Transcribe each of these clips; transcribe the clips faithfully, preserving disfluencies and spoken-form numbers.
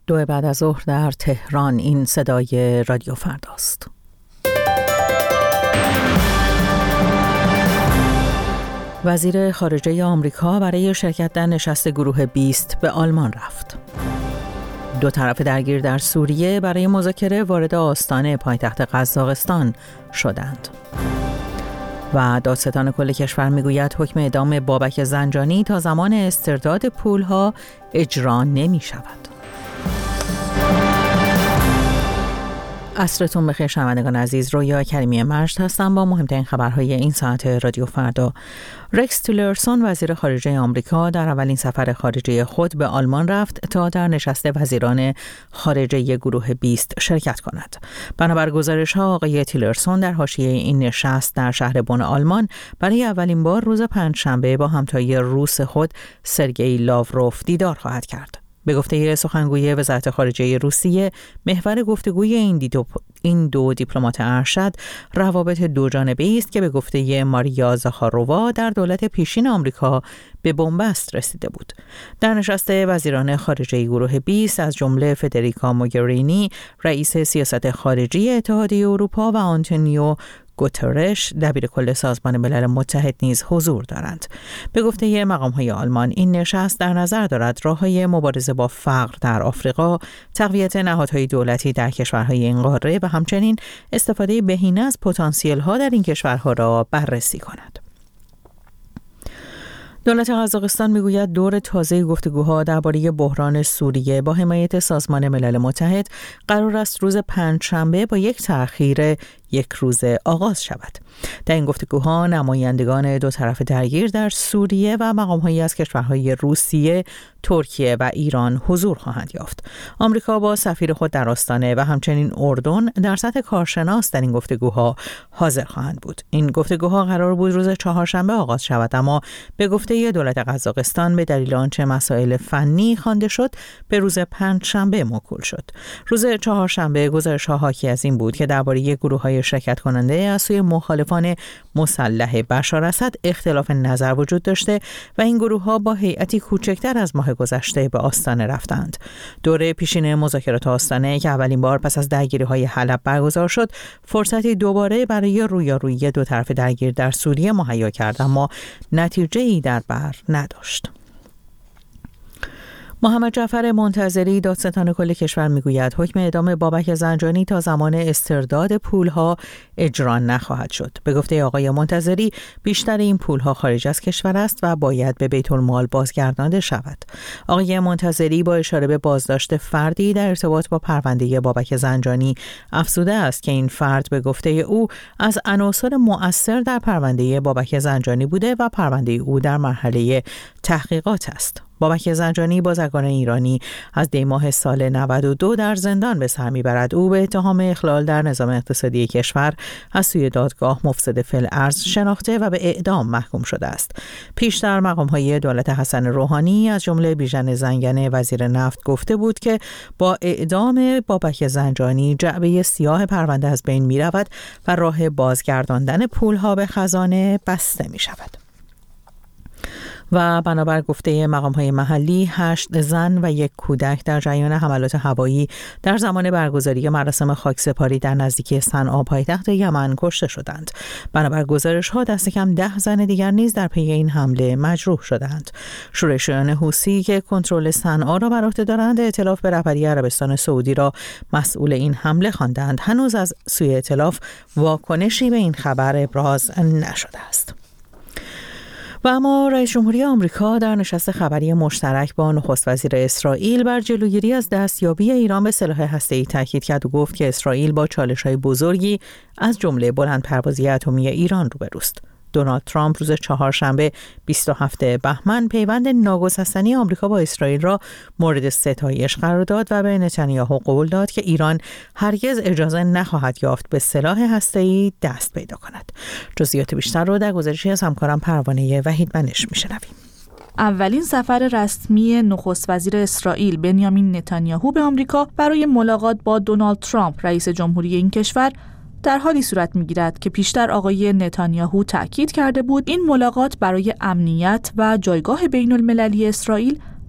دو بعد از ظهر در تهران. این صدای رادیو فرداست. وزیر خارجه آمریکا برای شرکت در نشست گروه بیست به آلمان رفت. دو طرف درگیر در سوریه برای مذاکره وارد آستانه پایتخت قزاقستان شدند. و دادستان کل کشور میگوید حکم اعدام بابک زنجانی تا زمان استرداد پولها اجرا نمی شود. عصرتون بخیر شنوندگان عزیز، رویا کریمی مجد هستم با مهمترین خبرهای این ساعت رادیو فردا. رکس تیلرسون وزیر خارجه آمریکا در اولین سفر خارجی خود به آلمان رفت تا در نشست وزیران خارجه گروه بیست شرکت کند. بنابر گزارش‌ها آقای تیلرسون در حاشیه این نشست در شهر بن آلمان برای اولین بار روز پنجشنبه با همتای روس خود سرگئی لاوروف دیدار خواهد کرد. به گفته سخنگوی وزارت خارجه روسیه، محور گفتگوی این, دو این دو دیپلمات ارشد روابط دو جانبه‌ای است که به گفته ماریا زاخارۆوا در دولت پیشین آمریکا به بنبست رسیده بود. در نشست وزیران خارجه گروه بیست از جمله فدریکا موگرینی رئیس سیاست خارجی اتحادیه اروپا و آنتونیو گوترش دبیر کل سازمان ملل متحد نیز حضور دارند. به گفته مقام‌های آلمان این نشست در نظر دارد راه‌های مبارزه با فقر در آفریقا، تقویت نهادهای دولتی در کشورهای این قاره و همچنین استفاده بهینه از پتانسیل‌ها در این کشورها را بررسی کند. دولت قزاقستان میگوید دور تازه گفتگوها درباره بحران سوریه با حمایت سازمان ملل متحد قرار است روز پنجشنبه با یک تأخیر یک روزه آغاز شود. در این گفتگوها نمایندگان دو طرف درگیر در سوریه و مقام‌هایی از کشورهای روسیه، ترکیه و ایران حضور خواهند یافت. آمریکا با سفیر خود در آستانه و همچنین اردن در سطح کارشناس در این گفتگوها حاضر خواهند بود. این گفتگوها قرار بود روز چهارشنبه آغاز شود، اما به گفته دولت قزاقستان به دلیل آنچه مسائل فنی خوانده شد به روز پنجشنبه موکول شد. روز چهارشنبه گزارش‌ها حاکی از این بود که درباره گروه‌های شرکت کننده از سوی مخالفان مسلح بشار اسد اختلاف نظر وجود داشته و این گروه‌ها با هیئتی کوچکتر از ماه گذشته به آستانه رفتند. دوره پیشین مذاکرات آستانه که اولین بار پس از درگیری‌های حلب برگزار شد، فرصتی دوباره برای رویارویی دو طرف درگیر در سوریه مهیا کرد، اما نتیجه‌ای در بر نداشت. محمد جعفر منتظری دادستان کل کشور میگوید حکم اعدام بابک زنجانی تا زمان استرداد پولها اجرا نخواهد شد. به گفته آقای منتظری بیشتر این پولها خارج از کشور است و باید به بیت المال بازگردانده شود. آقای منتظری با اشاره به بازداشت فردی در ارتباط با پرونده بابک زنجانی افزوده است که این فرد به گفته او از عناصر مؤثر در پرونده بابک زنجانی بوده و پرونده او در مرحله تحقیقات است. بابک زنجانی بازرگان ایرانی از دی ماه سال نود و دو در زندان به سر میبرد. او به اتهام اخلال در نظام اقتصادی کشور از سوی دادگاه مفسد فی‌الارض شناخته و به اعدام محکوم شده است. پیشتر مقام‌های دولت حسن روحانی از جمله بیژن زنگنه وزیر نفت گفته بود که با اعدام بابک زنجانی جعبه سیاه پرونده از بین میرود و راه بازگرداندن پولها به خزانه بسته می شود. و بنابر گفته مقام‌های محلی هشت زن و یک کودک در جریان حملات هوایی در زمان برگزاری مراسم خاکسپاری در نزدیکی صنعا پایتخت یمن کشته شدند. بنابر گزارش‌ها دست کم ده زن دیگر نیز در پی این حمله مجروح شدند. شورشیان حوثی که کنترل صنعا را بر عهده دارند ائتلاف به رهبری عربستان سعودی را مسئول این حمله خواندند. هنوز از سوی ائتلاف واکنشی به این خبر ابراز نشده است. و اما رئیس جمهوری آمریکا در نشست خبری مشترک با نخست وزیر اسرائیل بر جلوگیری از دستیابی ایران به سلاح هسته‌ای تاکید کرد و گفت که اسرائیل با چالش‌های بزرگی از جمله بلندپروازی اتمی ایران روبروست. دونالد ترامپ روز چهارشنبه بیست و هفتم بهمن پیوند ناگسستنی آمریکا با اسرائیل را مورد ستایش قرار داد و به نتانیاهو قول داد که ایران هرگز اجازه نخواهد یافت به سلاح هسته‌ای دست پیدا کند. جزئیات بیشتر را در گزارشی از همکارم پروانه وحیدمنش میشنویم. اولین سفر رسمی نخست وزیر اسرائیل بنیامین نتانیاهو به آمریکا برای ملاقات با دونالد ترامپ رئیس جمهوری این کشور در حالی صورت می‌گیرد که پیشتر آقای نتانیاهو تأکید کرده بود این ملاقات برای امنیت و جایگاه بین‌المللی اسرائیل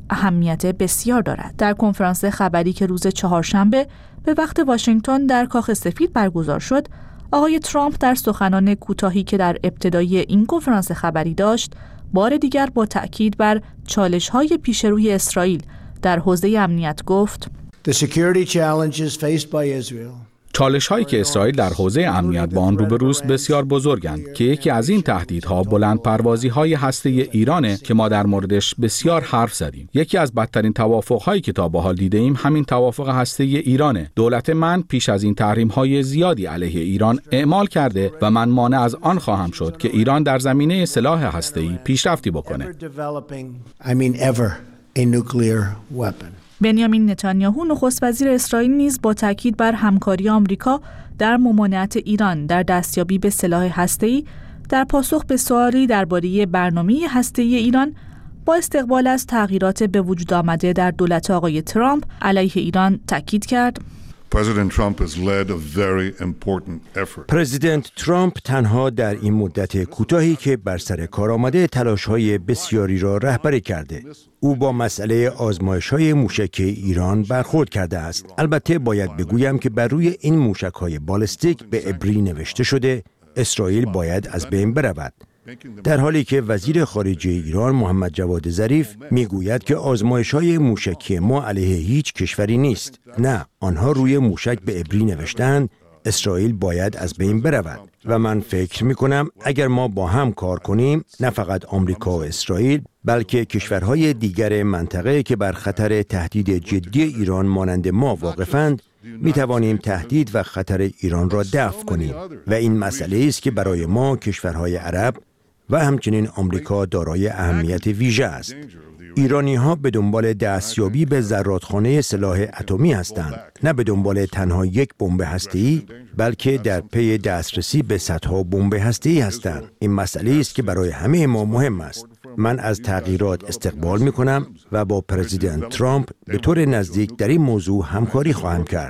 اهمیت بسیار دارد. در کنفرانس خبری که روز چهارشنبه به وقت واشنگتن در کاخ سفید برگزار شد، آقای ترامپ در سخنان کوتاهی که در ابتدای این کنفرانس خبری داشت، بار دیگر با تأکید بر چالش‌های پیشروی اسرائیل در حوزه امنیت گفت: The security challenges faced by Israel چالش هایی که اسرائیل در حوزه امنیت با آن روبروست بسیار بزرگند که یکی از این تهدیدها بلند پروازی های هسته ایرانه که ما در موردش بسیار حرف زدیم. یکی از بدترین توافق هایی که تا به حال دیده ایم همین توافق هسته ایرانه. دولت من پیش از این تحریم های زیادی علیه ایران اعمال کرده و من مانع از آن خواهم شد که ایران در زمینه سلاح هسته ای پیشرفتی بکنه. بنیامین نتانیاهو نخست وزیر اسرائیل نیز با تاکید بر همکاری آمریکا در ممانعت ایران در دستیابی به سلاح هسته‌ای در پاسخ به سوالی درباره برنامه هسته‌ای ایران با استقبال از تغییرات به وجود آمده در دولت آقای ترامپ علیه ایران تاکید کرد: پرزیدنت ترامپ تنها در این مدت کوتاهی که بر سر کار آمده تلاش‌های بسیاری را رهبری کرده. او با مسئله آزمایش‌های موشکی ایران برخورد کرده است. البته باید بگویم که بر روی این موشک‌های بالستیک به عبری نوشته شده اسرائیل باید از بین برود، در حالی که وزیر خارجه ایران محمد جواد ظریف میگوید که آزمایش‌های موشکی ما علیه هیچ کشوری نیست. نه، آنها روی موشک به عبری نوشتند اسرائیل باید از بین برود و من فکر می‌کنم اگر ما با هم کار کنیم، نه فقط آمریکا و اسرائیل بلکه کشورهای دیگر منطقه که بر خطر تهدید جدی ایران مانند ما واقفند، می توانیم تهدید و خطر ایران را دفع کنیم و این مسئله است که برای ما کشورهای عرب و همچنین آمریکا دارای اهمیت ویژه است. ایرانی ها به دنبال دستیابی به ذراتخانه سلاح اتمی هستند، نه به دنبال تنها یک بمب هسته‌ای، بلکه در پی دسترسی به صدها بمب هسته‌ای هستند. این مسئله است که برای همه ما مهم است. من از تغییرات استقبال می کنم و با پرزیدنت ترامپ به طور نزدیک در این موضوع همکاری خواهم کرد.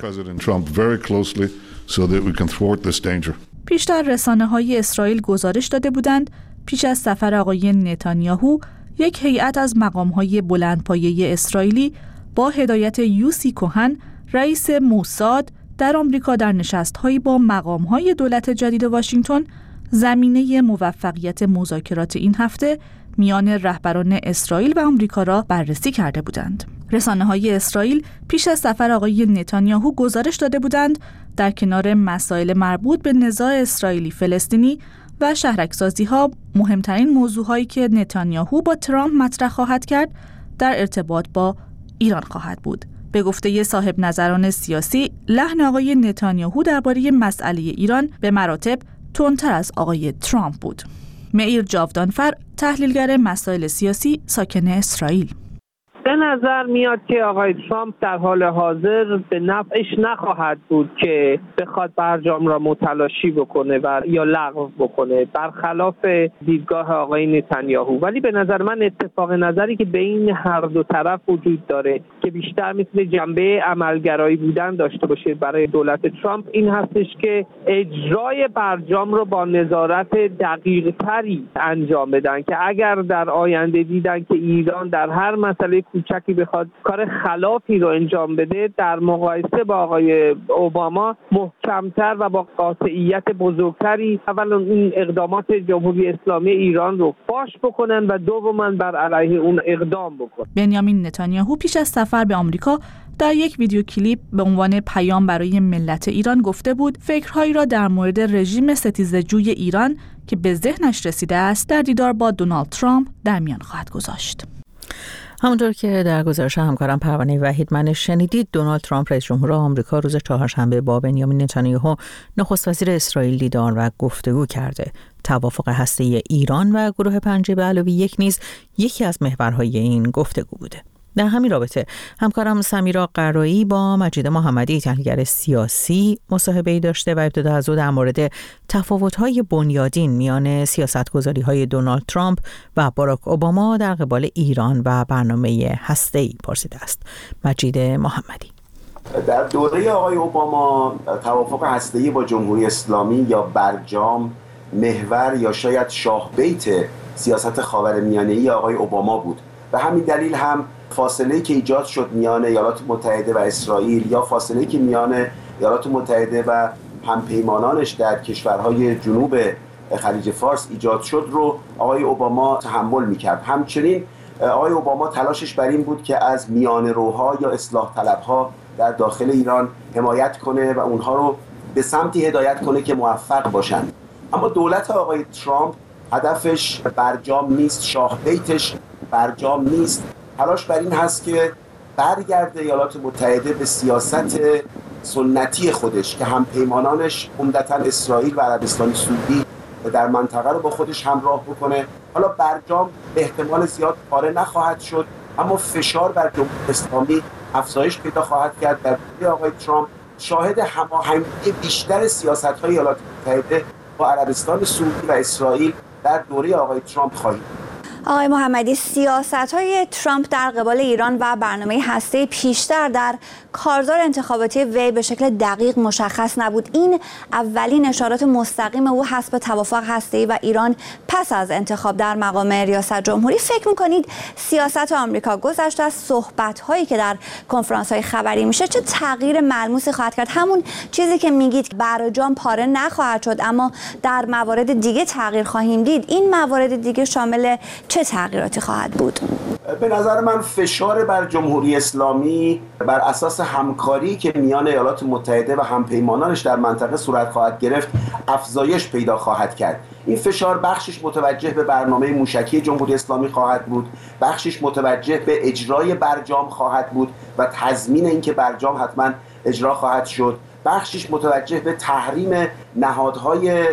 پیشتر رسانه‌های اسرائیل گزارش داده بودند پیش از سفر آقای نتانیاهو یک هیئت از مقام‌های بلندپایه اسرائیلی با هدایت یوسی کوهن رئیس موساد در آمریکا در نشست‌هایی با مقام‌های دولت جدید واشنگتن زمینه موفقیت مذاکرات این هفته میان رهبران اسرائیل و آمریکا را بررسی کرده بودند. رسانه‌های اسرائیل پیش از سفر آقای نتانیاهو گزارش داده بودند در کنار مسائل مربوط به نزاع اسرائیلی فلسطینی و شهرک‌سازی‌ها مهمترین موضوعهایی که نتانیاهو با ترامپ مطرح خواهد کرد در ارتباط با ایران خواهد بود. به گفته صاحب نظران سیاسی، لحن آقای نتانیاهو درباره مسئله ایران به مراتب تندتر از آقای ترامپ بود. معیر جاودانفر، تحلیلگر مسائل سیاسی ساکن اسرائیل: به نظر میاد که آقای ترامپ در حال حاضر به نفعش نخواهد بود که بخواد برجام را متلاشی بکنه و یا لغو بکنه، برخلاف دیدگاه آقای نتانیاهو. ولی به نظر من اتفاق نظری که بین هر دو طرف وجود داره که بیشتر مثل جنبه عملگرایی بودن داشته باشه برای دولت ترامپ این هستش که اجرای برجام رو با نظارت دقیق تری انجام بدن، که اگر در آینده دیدن که ایران در هر مسئله کوچکی بخواد کار خلافی رو انجام بده، در مقایسه با آقای اوباما محکمتر و با قاطعیت بزرگتری اولا این اقدامات جمهوری اسلامی ایران رو فاش بکنن و دوما بر علیه اون اقدام بکنن. بنیامین نتانیاهو پیش از سفر به آمریکا در یک ویدیو کلیپ به عنوان پیام برای ملت ایران گفته بود فکرهایی را در مورد رژیم ستیزجوی ایران که به ذهنش رسیده است در دیدار با دونالد ترامپ در میان خواهد گذاشت. همونطور که در گزارش همکارم پروانه وحیدمن شنیدید، دونالد ترامپ رئیس جمهور آمریکا روز چهارشنبه با بنیامین نتانیاهو نخست وزیر اسرائیل دیدار و گفتگو کرده. توافق هسته‌ای ایران و گروه پنج به علاوه یک نیز یکی از محورهای این گفتگو بوده. در همین رابطه همکارم سمیرا قرایی با مجید محمدی، تحلیلگر سیاسی، مصاحبه‌ای داشته و ابتدا از او در مورد تفاوت‌های بنیادین میان سیاست‌گذاری‌های دونالد ترامپ و باراک اوباما در قبال ایران و برنامه هسته‌ای پرسیده است. مجید محمدی: در دوره آقای اوباما توافق هسته‌ای با جمهوری اسلامی یا برجام محور یا شاید شاه بیت سیاست خاورمیانه‌ای آقای اوباما بود. به همین دلیل هم فاصله‌ای که ایجاد شد میان ایالات متحده و اسرائیل یا فاصله‌ای که میان ایالات متحده و همپیمانانش در کشورهای جنوب خلیج فارس ایجاد شد رو آقای اوباما تحمل میکرد. همچنین آقای اوباما تلاشش بر این بود که از میانه‌روها یا اصلاح طلبها در داخل ایران حمایت کنه و اونها رو به سمتی هدایت کنه که موفق باشن. اما دولت آقای ترامپ هدفش برجام نیست، شاه بیتش برجام نیست. تلاش بر این هست که برگرده ایالات متحده به سیاست سنتی خودش که همپیمانانش عمدتاً اسرائیل و عربستان سعودی در منطقه رو با خودش همراه بکنه. حالا برجام به احتمال زیاد پاره نخواهد شد، اما فشار بر جمهوری اسلامی افزایش پیدا خواهد کرد. در دوره آقای ترامپ شاهد هماهنگی بیشتر سیاست‌های ایالات متحده با عربستان سعودی و اسرائیل در دوره آقای ترامپ خواهیم. آقای محمدی، سیاست‌های ترامپ در قبال ایران و برنامه هسته‌ای پیشتر در کارزار انتخاباتی وی به شکل دقیق مشخص نبود. این اولین اشارات مستقیم او هست به توافق هسته‌ای و ایران پس از انتخاب در مقام ریاست جمهوری. فکر می‌کنید سیاست آمریکا گذشته از صحبت‌هایی که در کنفرانس‌های خبری میشه چه تغییر ملموسی خواهد کرد؟ همون چیزی که میگید برجام پاره نخواهد شد، اما در موارد دیگه تغییر خواهیم دید. این موارد دیگه شامل چه تغییراتی خواهد بود؟ به نظر من فشار بر جمهوری اسلامی بر اساس همکاری که میان ایالات متحده و همپیمانانش در منطقه صورت خواهد گرفت افزایش پیدا خواهد کرد. این فشار بخشش متوجه به برنامه موشکی جمهوری اسلامی خواهد بود، بخشش متوجه به اجرای برجام خواهد بود و تضمین اینکه برجام حتما اجرا خواهد شد، بخشش متوجه به تحریم نهادهای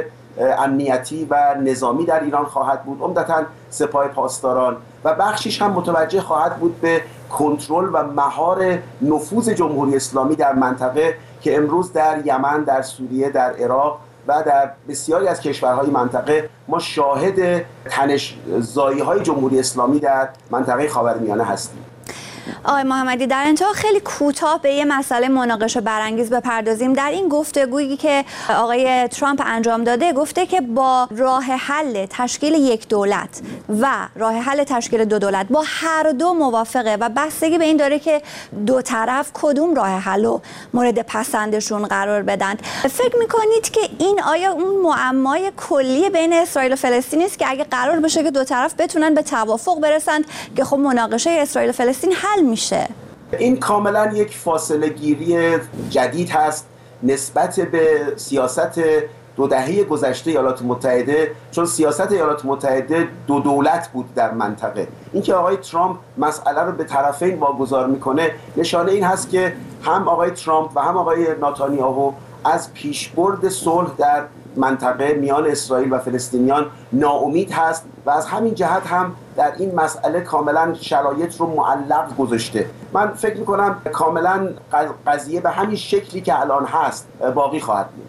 امنیتی و نظامی در ایران خواهد بود، عمدتاً سپاه پاسداران، و بخشیش هم متوجه خواهد بود به کنترل و مهار نفوذ جمهوری اسلامی در منطقه که امروز در یمن، در سوریه، در عراق و در بسیاری از کشورهای منطقه ما شاهد تنش‌زایی‌های جمهوری اسلامی در منطقه خاورمیانه هستیم. آقای محمدی، در انتها خیلی کوتاه به یه مسئله مناقشه برانگیز بپردازیم. در این گفتگویی که آقای ترامپ انجام داده گفته که با راه حل تشکیل یک دولت و راه حل تشکیل دو دولت با هر دو موافقه و بستگی به این داره که دو طرف کدوم راه حل رو مورد پسندشون قرار بدن. فکر میکنید که این آیا اون معمای کلی بین اسرائیل و فلسطین است که اگه قرار بشه که دو طرف بتونن به توافق برسند که خب مناقشه اسرائیل و فلسطین حل میشه؟ این کاملا یک فاصله گیری جدید هست نسبت به سیاست دو دهه گذشته ایالات متحده، چون سیاست ایالات متحده دو دولت بود در منطقه. اینکه آقای ترامپ مسئله رو به طرفین واگذار میکنه نشانه این هست که هم آقای ترامپ و هم آقای نتانیاهو از پیشبرد صلح در منطقه میان اسرائیل و فلسطینیان ناامید هست و از همین جهت هم در این مسئله کاملا شرایط رو معلق گذاشته. من فکر میکنم کاملا قضیه به همین شکلی که الان هست باقی خواهد بود.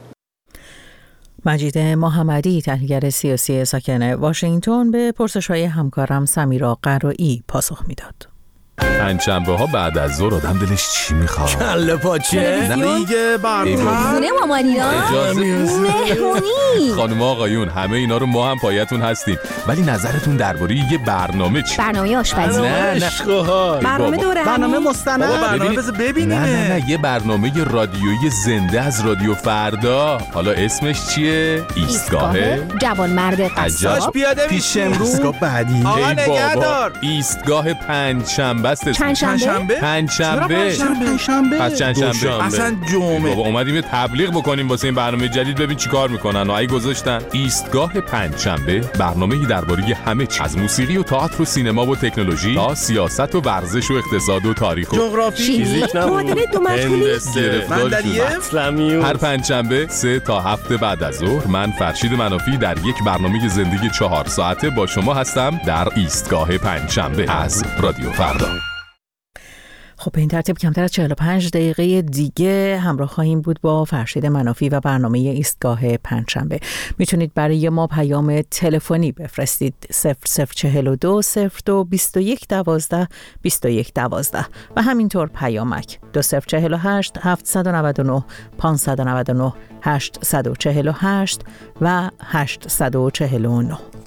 مجید محمدی، تحلیلگر سیاسی ساکن واشنگتن، به پرسش‌های همکارم سمیرا قرایی پاسخ میداد. پنجشنبه ها بعد از ظهر آدم دلش چی میخواد؟ کله پاچه؟ دیگه برنامه خونه مامانینا؟ مهمونی؟ خانم آقایون همه اینا رو ما هم پایتون هستیم، ولی نظرتون درباره یه برنامه چی؟ برنامه آشپزی؟ نه نه برنامه دوره برنامه مستند؟ برنامه بذار ببینیم. نه نه نه یه برنامه رادیویی زنده از رادیو فردا. حالا اسمش چیه؟ ایستگاه جوانمرد قصاب پیاده پیش امروز. ایستگاه بعدی. آقا نگهدار. ایستگاه پنجشنبه است. پنجشنبه؟ پنجشنبه. پنجشنبه؟ پس چندشنبه؟ اصلا جمعه. بابا اومدیم تبلیغ بکنیم واسه این برنامه جدید، ببین چیکار میکنن. و ای گذاشتن ایستگاه پنجشنبه، برنامه‌ای درباره همه چیز، از موسیقی و تئاتر و سینما و تکنولوژی تا سیاست و ورزش و اقتصاد و تاریخ و جغرافی، فیزیک، معادله دو مشغولی، اسلامی. هر پنجشنبه سه تا هفت بعد از ظهر من فرشید منافی در یک برنامه زندگی چهار ساعته با شما هستم در ایستگاه پنجشنبه از رادیو فردا. خب به این ترتیب کمتر از چهل و پنج دقیقه دیگه همراه خواهیم بود با فرشید منافی و برنامه ایستگاه پنجشنبه. میتونید برای ما پیام تلفنی بفرستید صفر صفر چهل و دو صفر دو بیست و یک دوازده بیست و یک دوازده و همینطور پیامک دو صفر چهل و هشت هفتصد و نود و نه پانصد و نود و نه هشتصد و چهل و هشت و هشتصد و چهل و نه.